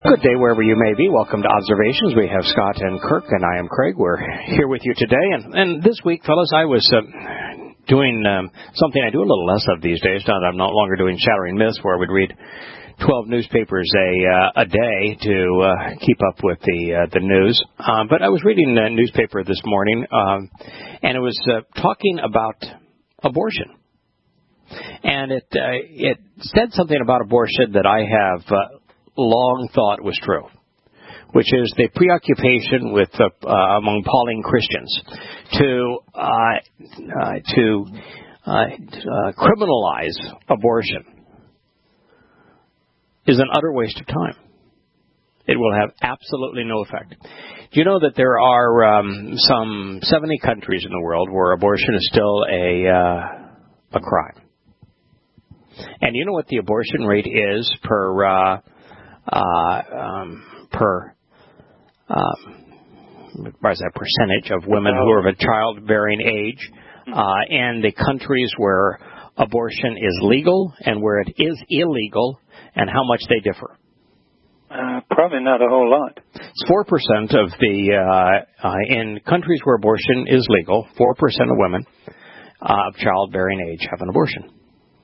Good day wherever you may be. Welcome to Observations. We have Scott and Kirk, and I am Craig. We're here with you today. And this week, fellas, I was doing something I do a little less of these days. Now that I'm no longer doing Shattering Myths, where I would read 12 newspapers a day to keep up with the news. But I was reading a newspaper this morning, and it was talking about abortion. And it said something about abortion that I have long thought was true, which is the preoccupation with among Pauline Christians to criminalize abortion is an utter waste of time. It will have absolutely no effect. Do you know that there are some 70 countries in the world where abortion is still a crime? And you know what the abortion rate is per percentage of women who are of a childbearing age, and the countries where abortion is legal and where it is illegal, and how much they differ? Probably not a whole lot. It's 4% of in countries where abortion is legal, 4% of women of childbearing age have an abortion.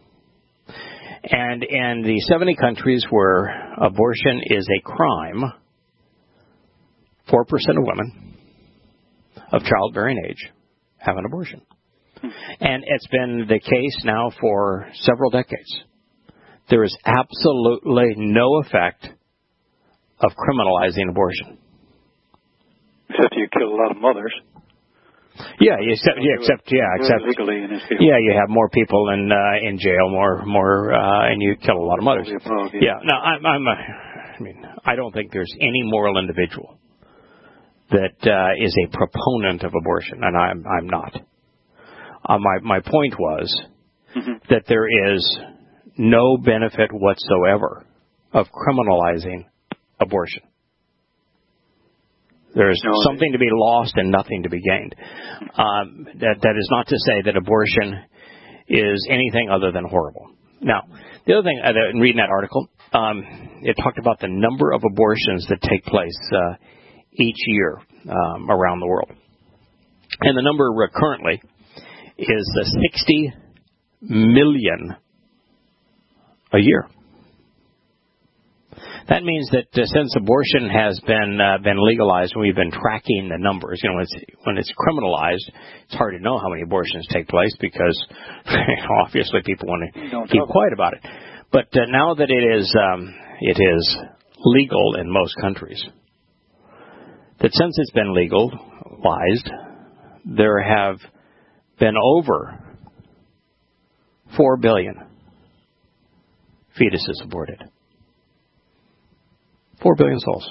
And in the 70 countries where abortion is a crime, 4% of women of childbearing age have an abortion. And it's been the case now for several decades. There is absolutely no effect of criminalizing abortion. Except you kill a lot of mothers. Except legally in this field. Yeah, you have more people in jail, more, and you kill a lot of mothers. I don't think there's any moral individual that is a proponent of abortion, and I'm not. My point was that there is no benefit whatsoever of criminalizing abortion. There's something to be lost and nothing to be gained. That is not to say that abortion is anything other than horrible. Now, the other thing, in reading that article, it talked about the number of abortions that take place each year around the world. And the number currently is 60 million a year. That means that since abortion has been legalized, and we've been tracking the numbers. You know, when it's criminalized, it's hard to know how many abortions take place because obviously people want to keep quiet about it. But now that it is legal in most countries, that since it's been legalized, there have been over 4 billion fetuses aborted. 4 billion souls.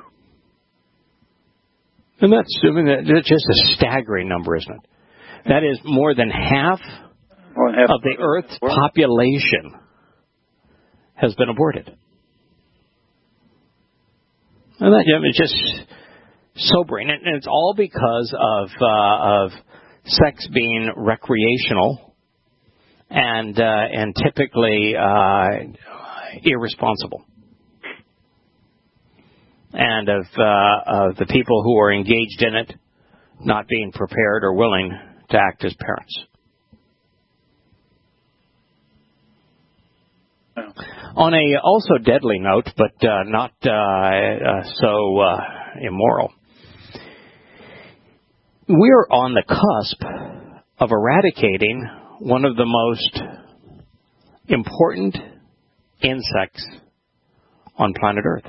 And that's just a staggering number, isn't it? That is more than half of the Earth's population has been aborted. And that is just sobering. And it's all because of sex being recreational and typically irresponsible. And of the people who are engaged in it not being prepared or willing to act as parents. On a also deadly note, but not so immoral, we're on the cusp of eradicating one of the most important insects on planet Earth.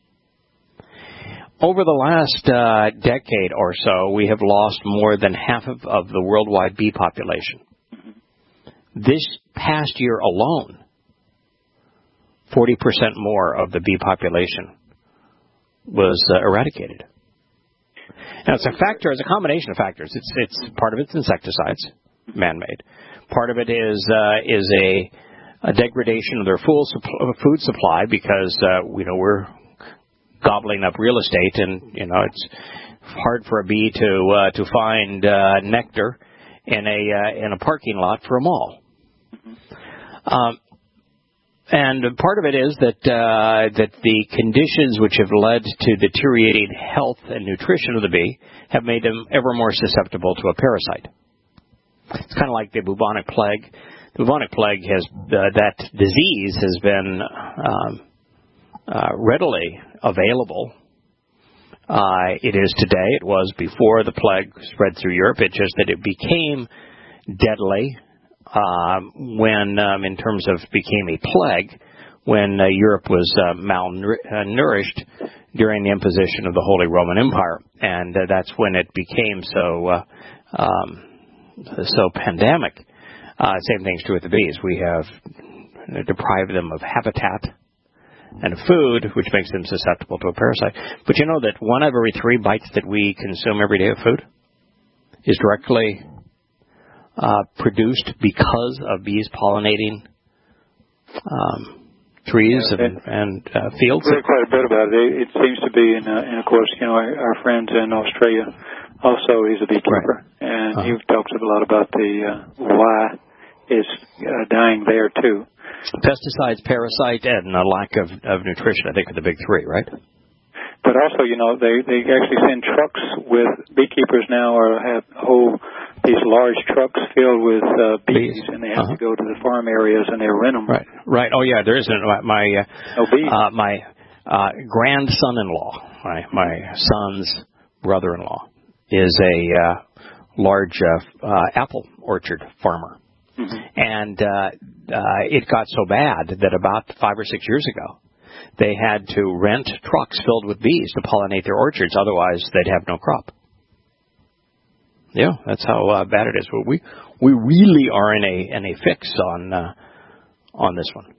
Over the last decade or so, we have lost more than half of the worldwide bee population. This past year alone, 40% more of the bee population was eradicated. Now, it's a combination of factors. It's part of it's insecticides, man-made. Part of it is a degradation of their food supply because we're gobbling up real estate, and it's hard for a bee to find nectar in a parking lot for a mall. And part of it is that the conditions which have led to deteriorating health and nutrition of the bee have made them ever more susceptible to a parasite. It's kind of like the bubonic plague. The bubonic plague that disease has been readily available. It is today. It was before the plague spread through Europe. It's just that it became deadly when, in terms of became a plague, when Europe was malnourished during the imposition of the Holy Roman Empire, and that's when it became so pandemic. Same thing's true with the bees. We have deprived them of habitat and food, which makes them susceptible to a parasite. But you know that 1 out of every 3 bites that we consume every day of food is directly produced because of bees pollinating trees and fields. I've read quite a bit about it. It seems to be, and of course, our friends in Australia also, he's a beekeeper, and he talks a lot about the why it's dying there too. Pesticides, parasite, and a lack of nutrition, I think, are the big 3, right? But also, they actually send trucks with beekeepers now, or have these large trucks filled with bees, and they have to go to the farm areas and they rent them. Right. Oh yeah, there is my grandson-in-law, my son's brother-in-law, is a large apple orchard farmer. Mm-hmm. And it got so bad that about 5 or 6 years ago, they had to rent trucks filled with bees to pollinate their orchards. Otherwise, they'd have no crop. Yeah, that's how bad it is. Well, we really are in a fix on this one.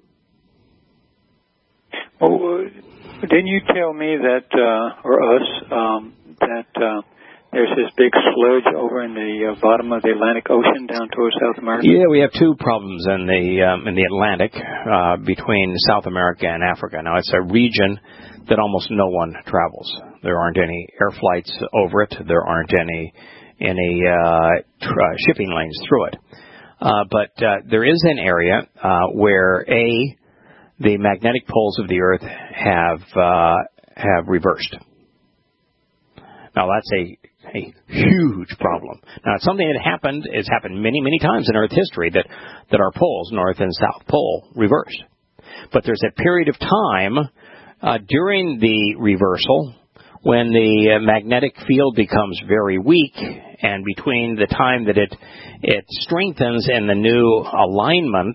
Well, didn't you tell me that, or us, that there's this big sludge over in the bottom of the Atlantic Ocean down towards South America? Yeah, we have 2 problems in the Atlantic between South America and Africa. Now, it's a region that almost no one travels. There aren't any air flights over it. There aren't any shipping lanes through it. But there is an area where the magnetic poles of the Earth have reversed. Now, that's a huge problem. Now, it's something that happened. It's happened many, many times in Earth history that our poles, North and South Pole, reversed. But there's a period of time during the reversal when the magnetic field becomes very weak, and between the time that it strengthens in the new alignment,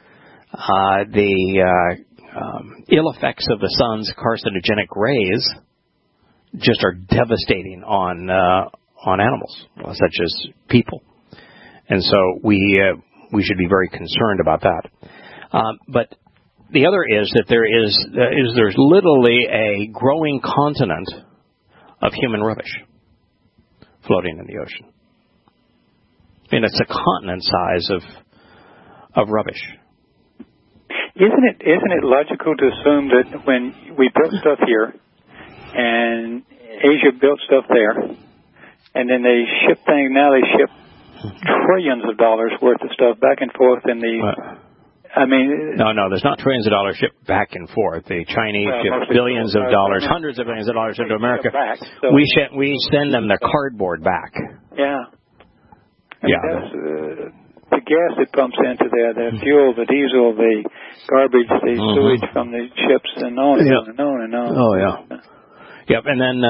the ill effects of the sun's carcinogenic rays just are devastating on animals, such as people, and so we should be very concerned about that. But the other is that there's literally a growing continent of human rubbish floating in the ocean. I mean, it's a continent size of rubbish. Isn't it logical to assume that when we built stuff here, and Asia built stuff there, and then they ship trillions of dollars worth of stuff back and forth in the... No, there's not trillions of dollars shipped back and forth. The Chinese ship billions of dollars, hundreds of billions of dollars into America. We send them the cardboard back. Yeah. The gas that pumps into there, the fuel, the diesel, the garbage, the sewage from the ships, and on and on and on and on. Oh, yeah. Yep, and then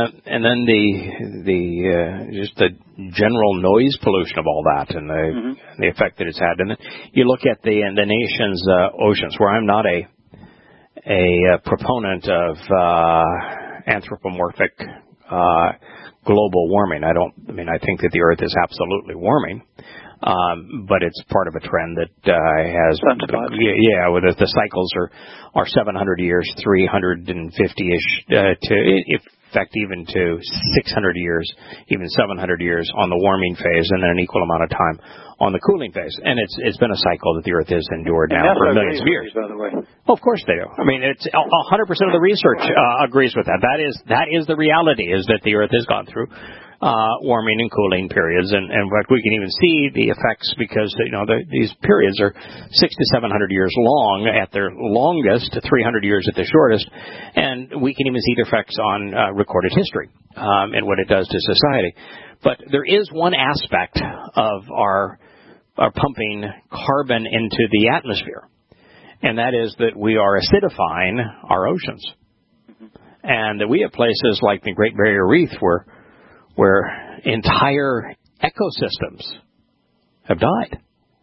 just the general noise pollution of all that, and the effect that it's had. And then you look at the nation's oceans, where I'm not a proponent of anthropomorphic global warming. I think that the Earth is absolutely warming. But it's part of a trend that has, where the cycles are 700 years, 350-ish, in fact, even to 600 years, even 700 years on the warming phase, and then an equal amount of time on the cooling phase. And it's been a cycle that the Earth has endured now for millions of years. By the way. Well, of course they do. I mean, it's 100% of the research agrees with that. That is the reality, is that the Earth has gone through warming and cooling periods, and in fact we can even see the effects because these periods are 600 to 700 years long at their longest, 300 years at the shortest, and we can even see the effects on recorded history and what it does to society. But there is one aspect of our pumping carbon into the atmosphere, and that is that we are acidifying our oceans, and that we have places like the Great Barrier Reef where entire ecosystems have died.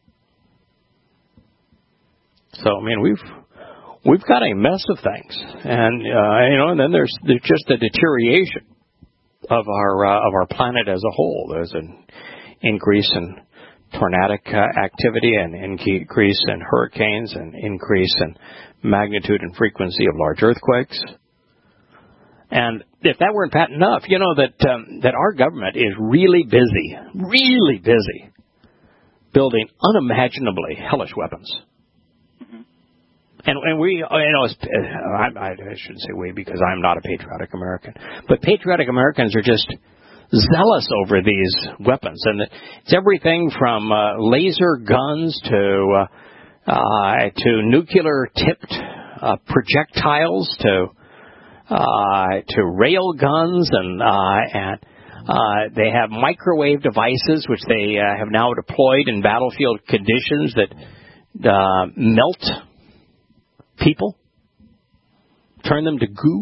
So I mean we've got a mess of things, and and then there's just a deterioration of our planet as a whole. There's an increase in tornadic activity, and increase in hurricanes, and increase in magnitude and frequency of large earthquakes. And if that weren't bad enough, that our government is really busy building unimaginably hellish weapons. And we, I shouldn't say we because I'm not a patriotic American, but patriotic Americans are just zealous over these weapons, and it's everything from laser guns to nuclear tipped projectiles to rail guns, and they have microwave devices which they have now deployed in battlefield conditions that melt people, turn them to goo.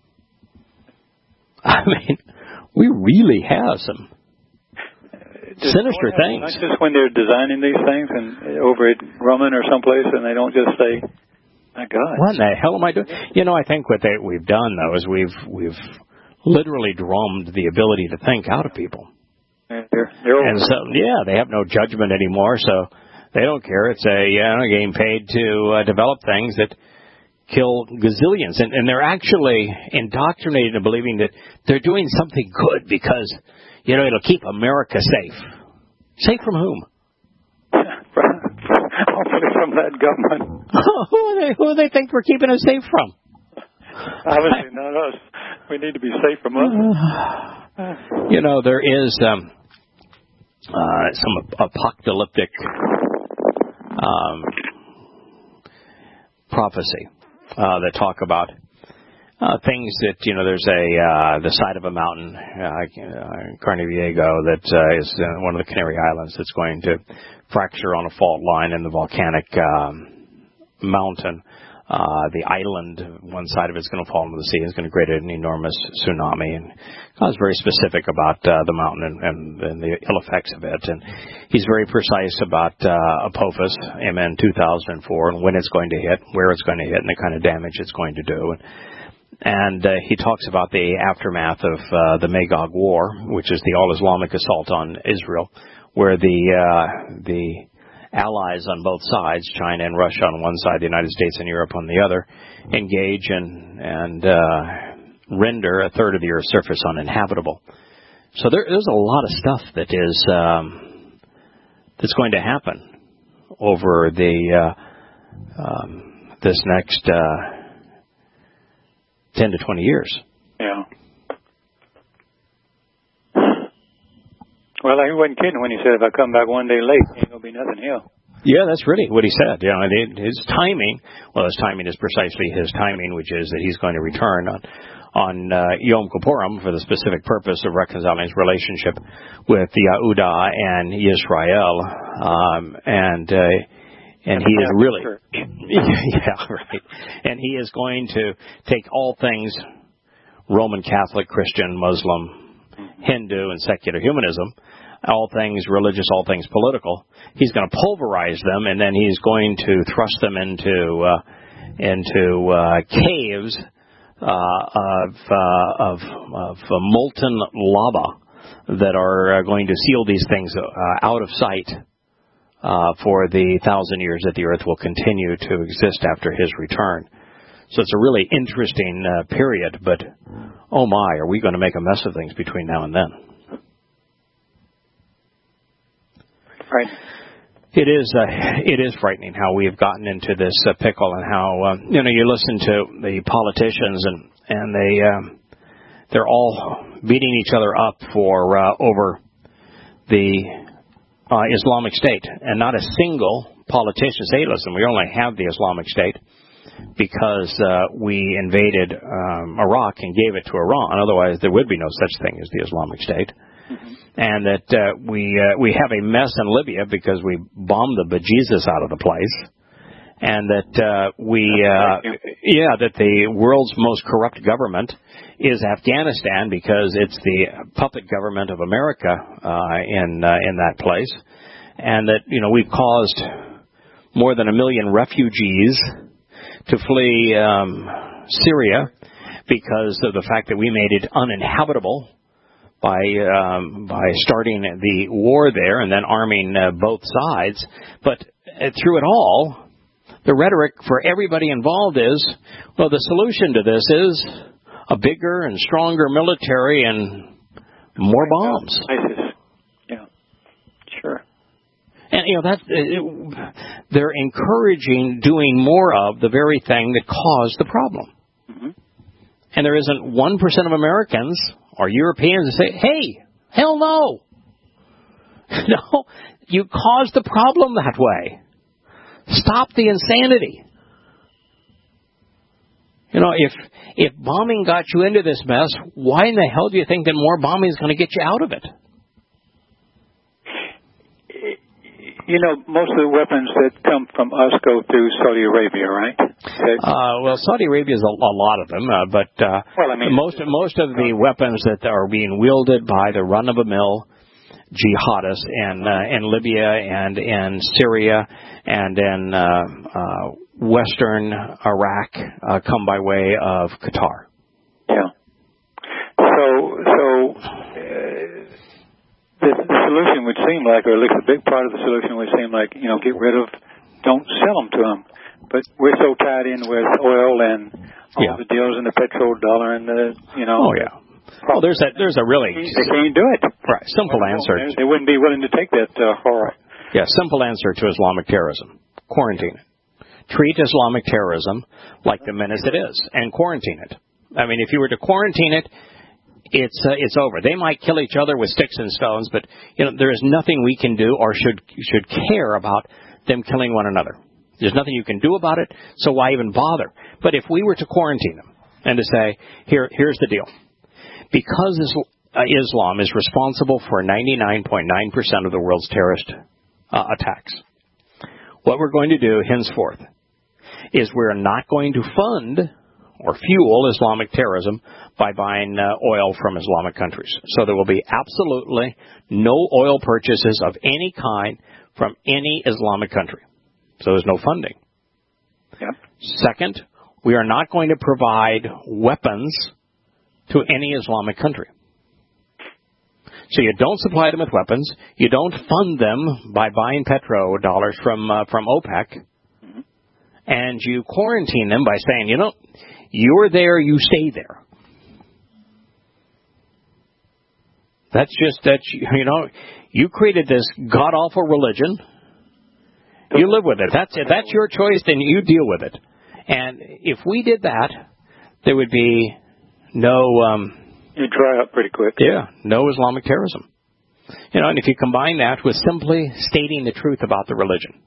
I mean, we really have some sinister things. Not just when they're designing these things and over at Grumman or someplace, and they don't just say, "My God, what in the hell am I doing?" I think what we've done though is we've literally drummed the ability to think out of people. They're and so they have no judgment anymore, so they don't care. It's a getting paid to develop things that kill gazillions, and they're actually indoctrinated into believing that they're doing something good because it'll keep America safe. Safe from whom? Hopefully from that government. Who do they think we're keeping us safe from? Obviously not us. We need to be safe from us. There is some apocalyptic prophecy that talk about things that, there's the side of a mountain, Carniviego, that is one of the Canary Islands that's going to fracture on a fault line in the volcanic mountain. The island, one side of it's going to fall into the sea. It's going to create an enormous tsunami. And God is very specific about the mountain and the ill effects of it. And he's very precise about Apophis, MN 2004, and when it's going to hit, where it's going to hit, and the kind of damage it's going to do. And he talks about the aftermath of the Magog War, which is the all-Islamic assault on Israel, where the allies on both sides, China and Russia on one side, the United States and Europe on the other, engage and render a third of the Earth's surface uninhabitable. So there's a lot of stuff that is that's going to happen over this next 10 to 20 years. Yeah. Well, he wasn't kidding when he said if I come back one day late, ain't going to be nothing here. Yeah, that's really what he said. His timing, his timing is precisely his timing, which is that he's going to return on Yom Kippurim for the specific purpose of reconciling his relationship with Yehuda and Yisrael. And he is really, yeah, right. And he is going to take all things Roman Catholic, Christian, Muslim, Hindu, and secular humanism, all things religious, all things political. He's going to pulverize them, and then he's going to thrust them into caves of molten lava that are going to seal these things out of sight for the 1,000 years that the earth will continue to exist after his return. So it's a really interesting period, but oh my, are we going to make a mess of things between now and then? Right. It is frightening how we have gotten into this pickle, and how you listen to the politicians and they're all beating each other up for over the Islamic State, and not a single politician say, listen, we only have the Islamic State because we invaded Iraq and gave it to Iran. Otherwise, there would be no such thing as the Islamic State. Mm-hmm. And that we have a mess in Libya because we bombed the bejesus out of the place. And that that the world's most corrupt government is Afghanistan because it's the puppet government of America in that place. And that, we've caused more than 1 million refugees to flee Syria because of the fact that we made it uninhabitable by starting the war there and then arming both sides. But through it all, the rhetoric for everybody involved is, well, the solution to this is a bigger and stronger military and more bombs. ISIS. Yeah, sure. And, they're encouraging doing more of the very thing that caused the problem. Mm-hmm. And there isn't 1% of Americans or Europeans that say, hey, hell no. No, you caused the problem that way. Stop the insanity. If bombing got you into this mess, why in the hell do you think that more bombing is going to get you out of it? Most of the weapons that come from us go through Saudi Arabia, right? Well, Saudi Arabia is a lot of them, but most of the weapons that are being wielded by the run-of-the-mill jihadists in Libya and in Syria and in western Iraq come by way of Qatar. Yeah. So the solution would seem like, or at least a big part of the solution would seem like, don't sell them to them. But we're so tied in with oil and all the deals in the petrodollar and the, Oh, yeah. Well, there's a really... They can't do it. Right. Simple answer. They wouldn't be willing to take that horror. Yeah, simple answer to Islamic terrorism. Quarantine it. Treat Islamic terrorism like the menace it is, and quarantine it. I mean, if you were to quarantine it, it's over. They might kill each other with sticks and stones, but there is nothing we can do or should care about them killing one another. There's nothing you can do about it, so why even bother? But if we were to quarantine them and to say, here's the deal. Because Islam is responsible for 99.9% of the world's terrorist attacks, what we're going to do henceforth is we're not going to fund or fuel Islamic terrorism by buying oil from Islamic countries. So there will be absolutely no oil purchases of any kind from any Islamic country. So there's no funding. Yep. Second, we are not going to provide weapons to any Islamic country. So you don't supply them with weapons. You don't fund them by buying petrodollars from OPEC. Mm-hmm. And you quarantine them by saying, you're there, you stay there. You created this god-awful religion. You live with it. That's your choice, then you deal with it. And if we did that, there would be no... You dry up pretty quick. Yeah, no Islamic terrorism. And if you combine that with simply stating the truth about the religion.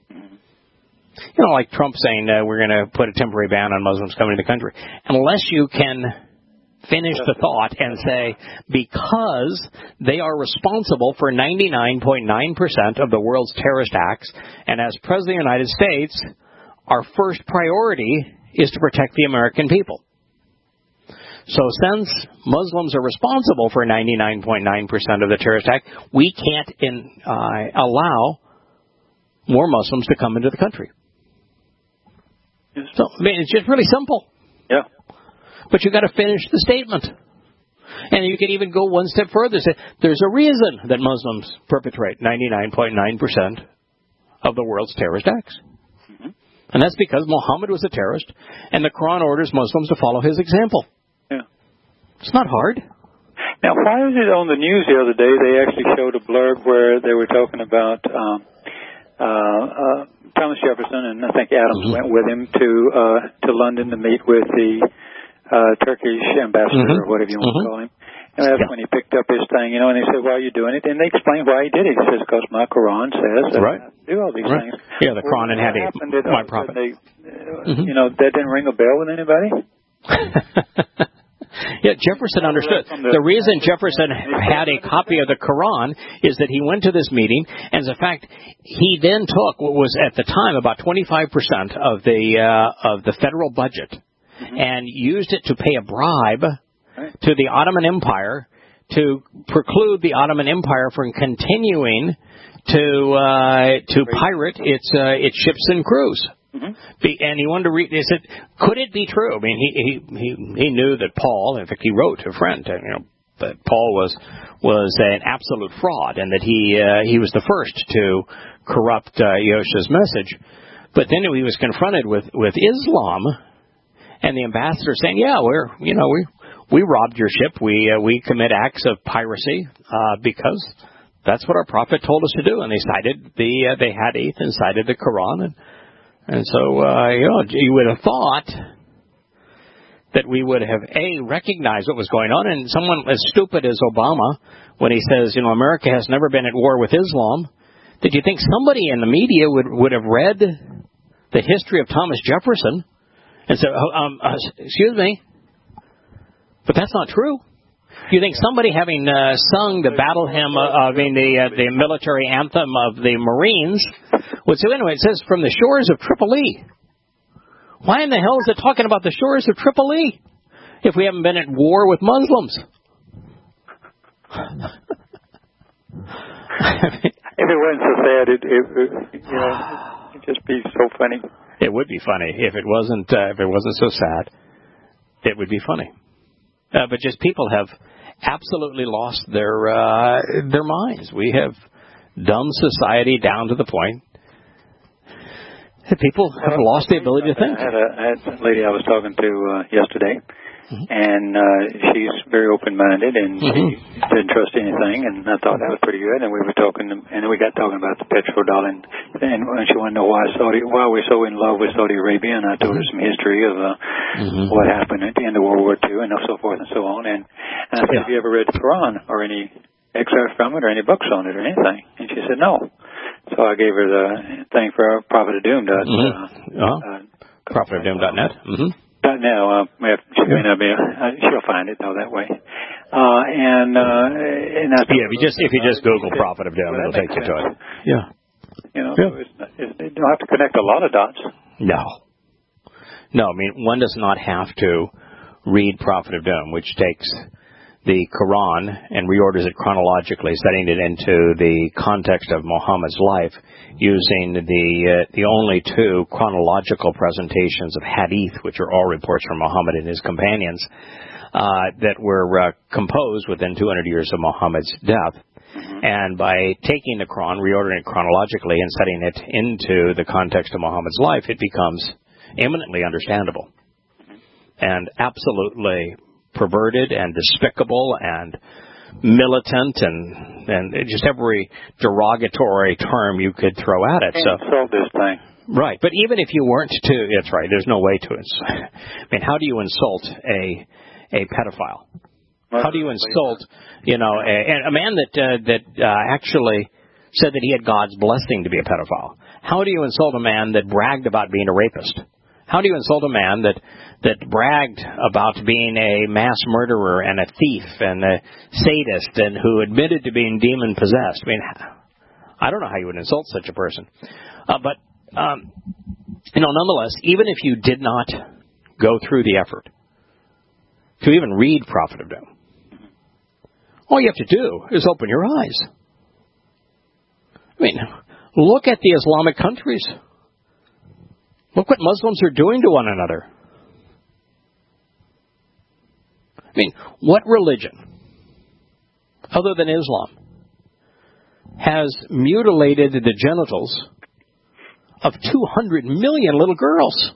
Like Trump saying we're going to put a temporary ban on Muslims coming to the country. Unless you can finish the thought and say, because they are responsible for 99.9% of the world's terrorist acts, and as President of the United States, our first priority is to protect the American people. So since Muslims are responsible for 99.9% of the terrorist act, we can't allow more Muslims to come into the country. So it's just really simple. Yeah. But you've got to finish the statement. And you can even go one step further. Say, there's a reason that Muslims perpetrate 99.9% of the world's terrorist acts. Mm-hmm. And that's because Muhammad was a terrorist, and the Quran orders Muslims to follow his example. Yeah. It's not hard. Now, why is it on the news the other day they actually showed a blurb where they were talking about Thomas Jefferson, and I think Adams went with him to London to meet with the Turkish ambassador, or whatever you want to call him. And that's when he picked up his thing, and they said, why are you doing it? And they explained why he did it. He says, because my Quran says that I do all these things. Yeah, the Quran and Hadith, my prophet. That didn't ring a bell with anybody? Yeah, Jefferson understood. The reason Jefferson had a copy of the Quran is that he went to this meeting, and as a fact, he then took what was at the time about 25% of the federal budget and used it to pay a bribe to the Ottoman Empire to preclude the Ottoman Empire from continuing to pirate its ships and crews. And he wanted to read. He said, "Could it be true?" I mean, he knew that Paul. In fact, he wrote to a friend, that Paul was an absolute fraud, and that he was the first to corrupt Yosha's message. But then he was confronted with Islam, and the ambassador saying, "Yeah, we robbed your ship. We commit acts of piracy because that's what our prophet told us to do." And they cited the Hadith and cited the Quran. And so, you would have thought that we would have, recognized what was going on. And someone as stupid as Obama, when he says, America has never been at war with Islam, did you think somebody in the media would have read the history of Thomas Jefferson and said, excuse me, but that's not true? Do you think somebody having sung the battle hymn, the military anthem of the Marines, would say, anyway, it says from the shores of Tripoli. Why in the hell is it talking about the shores of Tripoli if we haven't been at war with Muslims? If it wasn't so sad, it'd just be so funny. It would be funny if it wasn't so sad. It would be funny. But just people have absolutely lost their minds. We have dumbed society down to the point that people have lost the ability to think. I had a lady I was talking to yesterday, and she's very open-minded, and she didn't trust anything, and I thought that was pretty good. And we were talking, and we got talking about the petrodollar, and she wanted to know why we're so in love with Saudi Arabia, and I told her some history of what happened at the end of World War II, and so forth and so on. And I said, have you ever read the Quran or any excerpt from it or any books on it or anything? And she said, no. So I gave her the thing for Prophet of Doom. ProphetofDoom.net. No, she may not be. She'll find it though that way. And if you just Google Prophet of Doom, it'll take you to it. Yeah. You don't have to connect a lot of dots. No. I mean, one does not have to read Prophet of Doom, which takes the Quran and reorders it chronologically, setting it into the context of Muhammad's life, using the only two chronological presentations of Hadith, which are all reports from Muhammad and his companions, that were composed within 200 years of Muhammad's death. And by taking the Quran, reordering it chronologically, and setting it into the context of Muhammad's life, it becomes eminently understandable and absolutely perverted and despicable and militant and just every derogatory term you could throw at it. Insult this thing. Right. But even if you weren't to, that's right, there's no way to insult. I mean, how do you insult a pedophile? How do you insult, a man that actually said that he had God's blessing to be a pedophile? How do you insult a man that bragged about being a rapist? How do you insult a man that bragged about being a mass murderer and a thief and a sadist and who admitted to being demon possessed? I mean, I don't know how you would insult such a person. But nonetheless, even if you did not go through the effort to even read Prophet of Doom, all you have to do is open your eyes. I mean, look at the Islamic countries. Look what Muslims are doing to one another. I mean, what religion, other than Islam, has mutilated the genitals of 200 million little girls?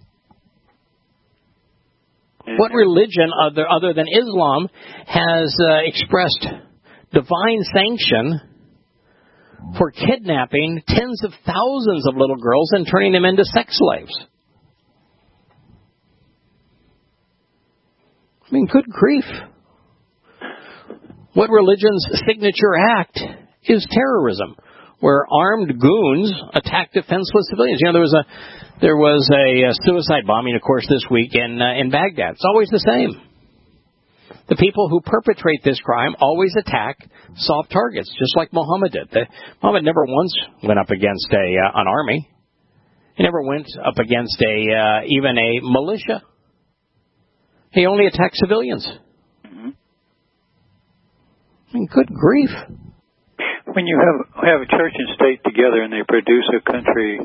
What religion, other than Islam, has expressed divine sanction for kidnapping tens of thousands of little girls and turning them into sex slaves? I mean, good grief. What religion's signature act is terrorism, where armed goons attack defenseless civilians. There was a suicide bombing, of course, this week in Baghdad. It's always the same. The people who perpetrate this crime always attack soft targets, just like Muhammad did. Muhammad never once went up against an army. He never went up against even a militia. He only attacked civilians. Mm-hmm. I mean, good grief. When you have a church and state together and they produce a country,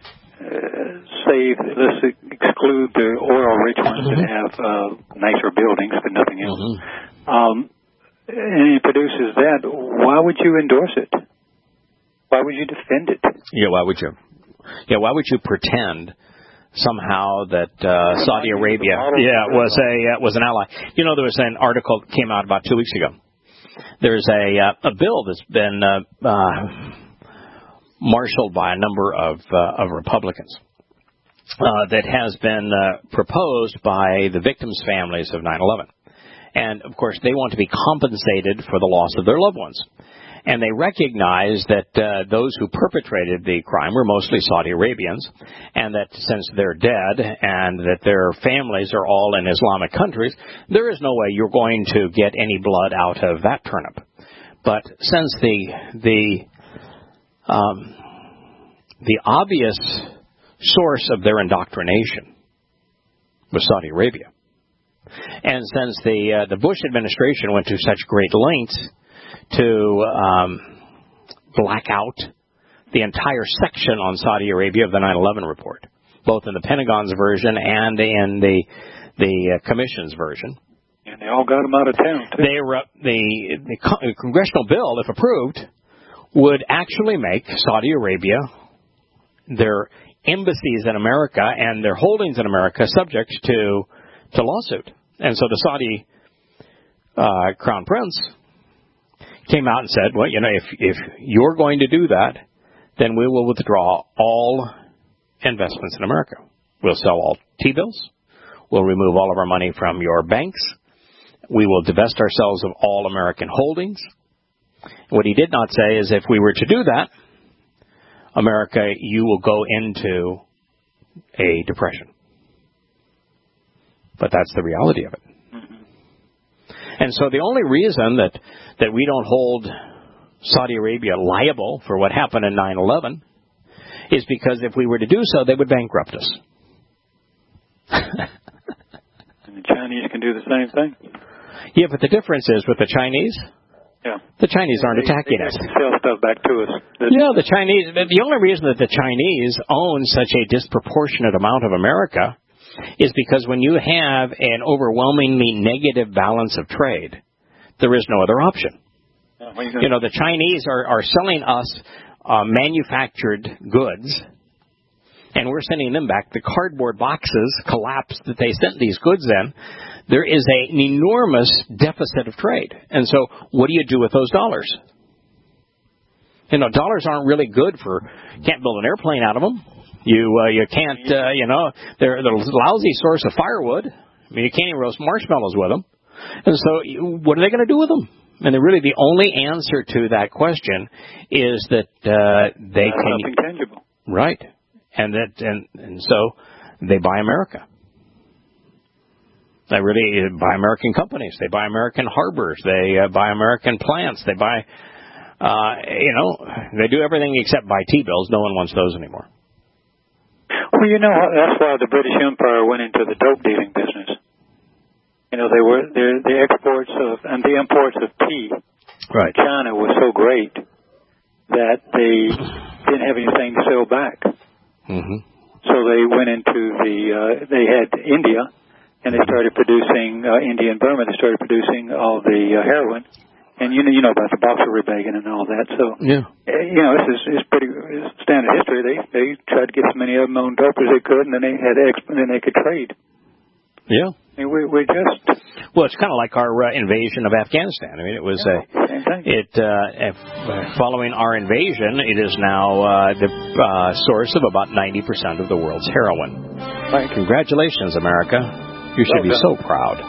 let's exclude the oil-rich ones that have nicer buildings but nothing else, and it produces that, why would you endorse it? Why would you defend it? Yeah, why would you? Yeah, why would you pretend somehow that Saudi Arabia was an ally? You know, there was an article that came out about 2 weeks ago. There's a bill that's been marshaled by a number of Republicans that has been proposed by the victims' families of 9/11. And, of course, they want to be compensated for the loss of their loved ones. And they recognize that those who perpetrated the crime were mostly Saudi Arabians, and that since they're dead and that their families are all in Islamic countries, there is no way you're going to get any blood out of that turnip. But since the obvious source of their indoctrination was Saudi Arabia, and since the Bush administration went to such great lengths to black out the entire section on Saudi Arabia of the 9/11 report, both in the Pentagon's version and in the Commission's version. And they all got them out of town, too. The congressional bill, if approved, would actually make Saudi Arabia, their embassies in America and their holdings in America, subject to lawsuit. And so the Saudi Crown Prince came out and said, well, if you're going to do that, then we will withdraw all investments in America. We'll sell all T-bills. We'll remove all of our money from your banks. We will divest ourselves of all American holdings. What he did not say is if we were to do that, America, you will go into a depression. But that's the reality of it. And so the only reason that we don't hold Saudi Arabia liable for what happened in 9/11 is because if we were to do so, they would bankrupt us. And the Chinese can do the same thing. Yeah, but the difference is with the Chinese, the Chinese aren't attacking us. They sell stuff back to us. Yeah, the Chinese. The only reason that the Chinese own such a disproportionate amount of America is because when you have an overwhelmingly negative balance of trade, there is no other option. The Chinese are selling us manufactured goods, and we're sending them back the cardboard boxes collapsed that they sent these goods in. There is an enormous deficit of trade. And so what do you do with those dollars? Dollars aren't really good can't build an airplane out of them. You can't, they're a lousy source of firewood. I mean, you can't even roast marshmallows with them. And so what are they going to do with them? And really the only answer to that question is that they can... Something tangible. Right. And so they buy America. They really buy American companies. They buy American harbors. They buy American plants. They buy, they do everything except buy T-bills. No one wants those anymore. Well, that's why the British Empire went into the dope dealing business. The exports and the imports of tea from China was so great that they didn't have anything to sell back. Mm-hmm. So they went into they had India, and they started producing India and Burma. They started producing all the heroin. And you know about the Boxer rebellion and all that. So this is pretty standard history. They tried to get as many of them on dope as they could, and then they had and then they could trade. Yeah. I mean, we're just it's kind of like our invasion of Afghanistan. I mean, it was following our invasion, it is now the source of about 90% of the world's heroin. Right. Congratulations, America! You should be so proud.